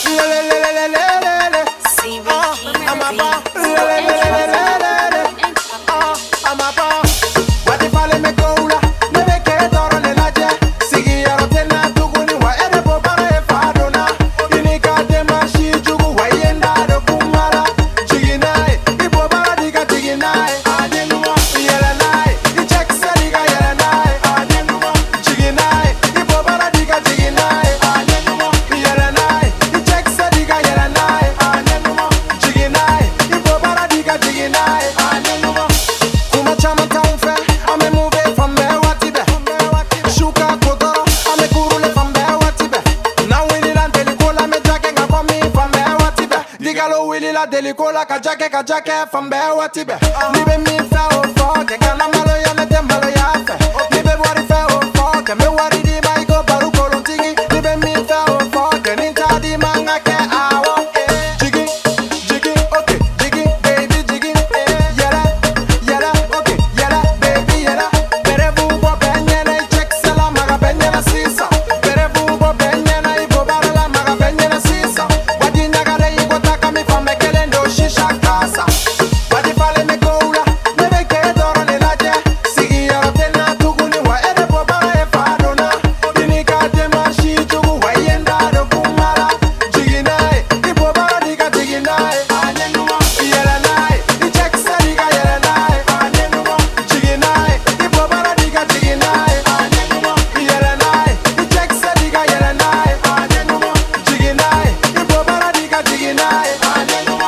Delicola kajake fambe watibe Nibe mi fe o fo ke kana malo ya nete malo ya fe Nibe wari fe o fo ke me wari di ma go baru kolontingi Nibe mi fe o fo ke ninta di manga ke awo Jiggy, jiggy, okay, jiggy, baby jiggy Yela, yela, okay, yela, baby yela Bere bubo benye na check sela maga benye na sisa Bere bubo benye na ibo barala maga benye na sisa Wadi nyagare igo taka mi fambe Shisha casa, wadi fale me goula, nebe ke doro ne laje. Sigi ya tena tuguni wa ere bobara e fadona. Dini ka tema shi tugu wa yenda do kumara. Jiginae, ibobara diga jiginae. Anenuma, yela nae, ichek se diga yela nae. Anenuma, jiginae, ibobara diga jiginae. Anenuma, yela nae, ichek se diga yela nae. Anenuma, jiginae, ibobara diga jiginae. Anenuma.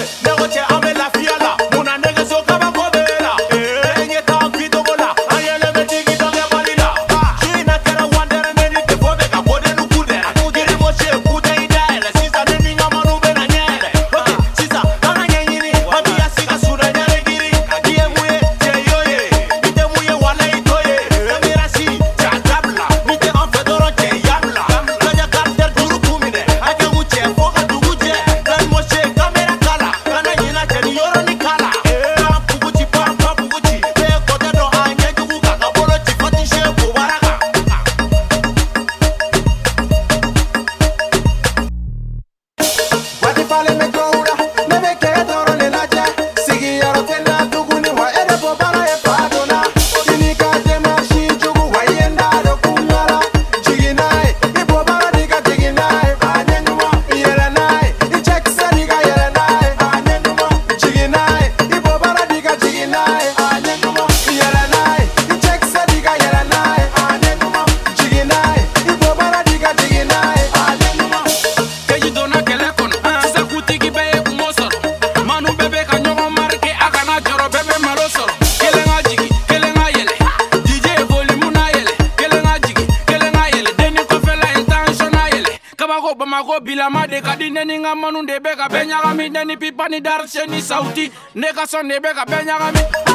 Bamako bilama de kadine ni ngamanu de beka benya kami deni pipa ni dar cheni sauti neka son de beka benya kami